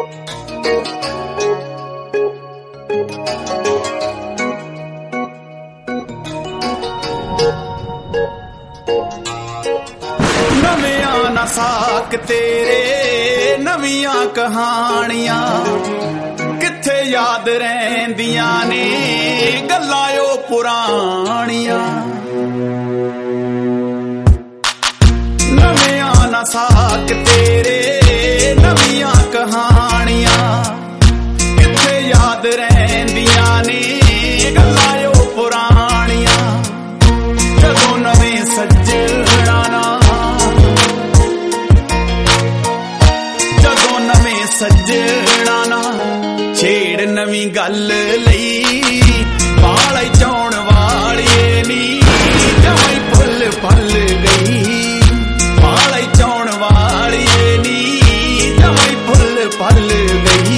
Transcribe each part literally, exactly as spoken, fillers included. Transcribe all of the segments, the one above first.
नवियां ना साक तेरे नवियां कहानियां किथे याद रहिंदियां ने गल्लां ओ पुरानियां। नवियां ना साक तेरे नवियां कहानियां किथे याद रहिंदियां ने गल्लां ओ पुरानियां। जदों नवें सज्जणा ना सज्जणा ना छेड़ नवीं गल लई पाले चौण वालिए नी जमाई फुल पल गई। पाले चौण वालिए नी जमाई फुल पल गई।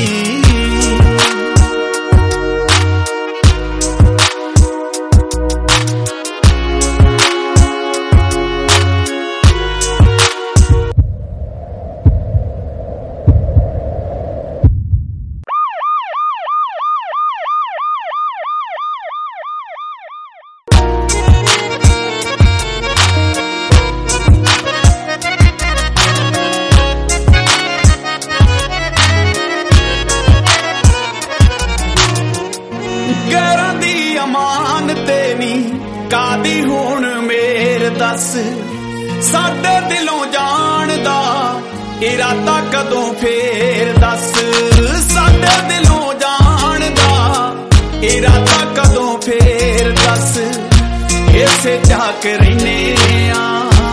कादी हुण मेर दस साडे दिलों जानदा इरादा कदों फेर दस। साडे दिलों जानदा इरादा कदों फेर दस। इसे झाक रहिने आ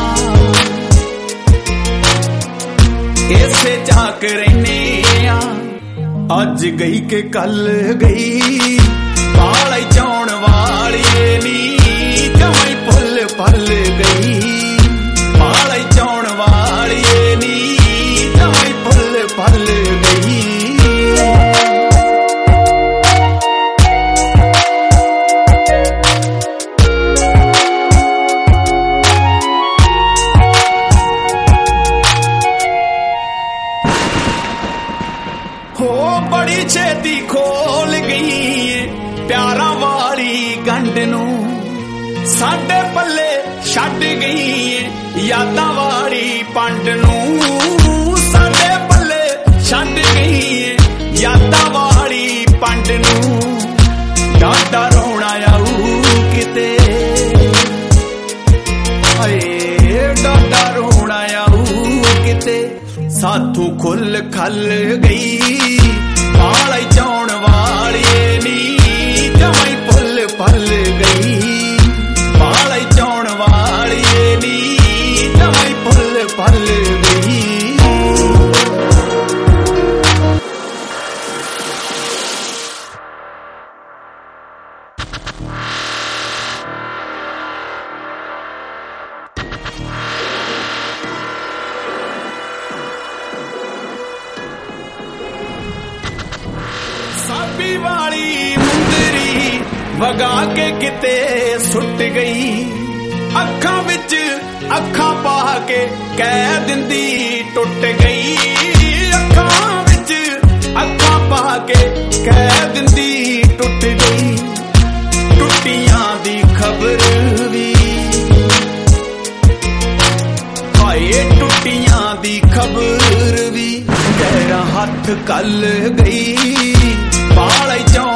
इसे झाक रहिने आ। अज गई के कल गई पाले चौण वालिए नी जमाई फुल पल गई। पाले चौण वालिए नी जमाई फुल पल गई। हो बड़ी छेती खोल गई प्यारा वाली गंढ नूं साडे पल्ले छड्ड गई यादां वाली पंड नूं। साडे पल्ले छड्ड गई यादां वाली पंड नूं। डाडा रोना आऊ किते हाय डाडा रोना आऊ किते साथों खुल खल गई। पाले चौण वालिए नी जमाई फुल पल गई। पाले चौण वालिए नी जमाई फुल पल गई। साबी वाली मुंदरी वगा के किते सुट गई। अखां विच अखां पा के कह दिंदी टुट गई। अखां विच अखां पा के कह दिंदी टुट गई। टुटियां दी खबर भी हाय टुटियां दी खबर भी गहरा हथ कल गई। पाले चौण